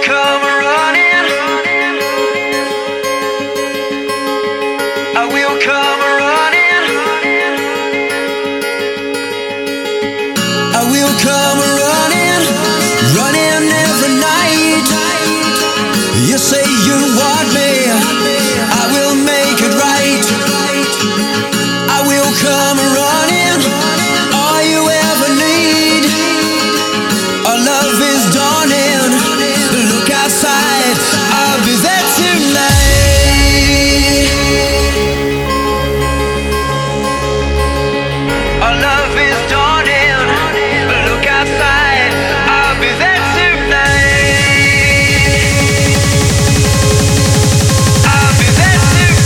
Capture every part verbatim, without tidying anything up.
come running. I will come running. I will come running, running every night. You say you want me, I will make it right. I will come running, all you ever need. Our love is dawning, look outside, I'll be there tonight. Our love is dawning, look outside, I'll be there tonight. I'll be there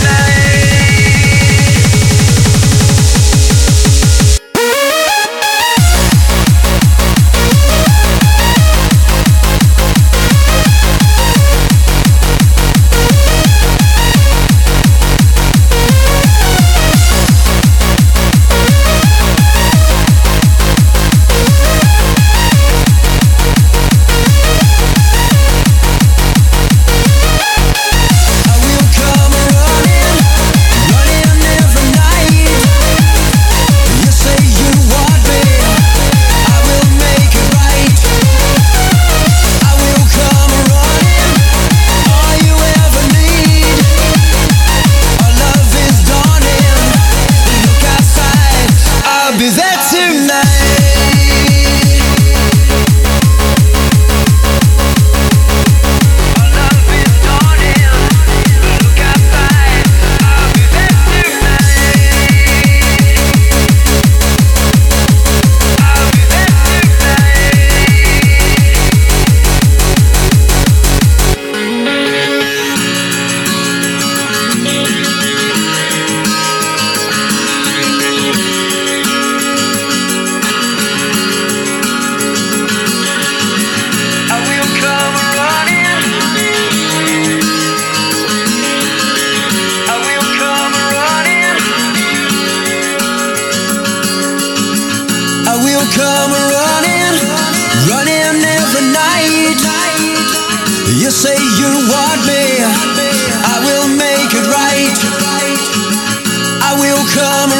come running, running every night. You say you want me, I will make it right. I will come